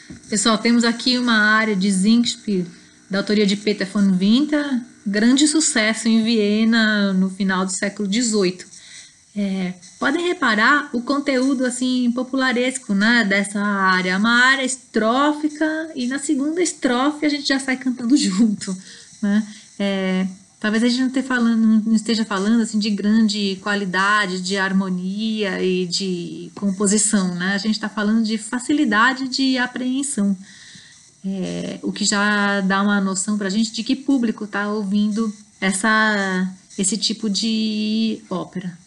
Pessoal, temos aqui uma área de Singspiel, da autoria de Peter von Winter, grande sucesso em Viena no final do século XVIII. Podem reparar o conteúdo assim popularesco, né, dessa área. É uma área estrófica e na segunda estrofe a gente já sai cantando junto, né? Talvez a gente não esteja falando assim de grande qualidade, de harmonia e de composição, né? A gente está falando de facilidade de apreensão, o que já dá uma noção para a gente de que público está ouvindo esse tipo de ópera.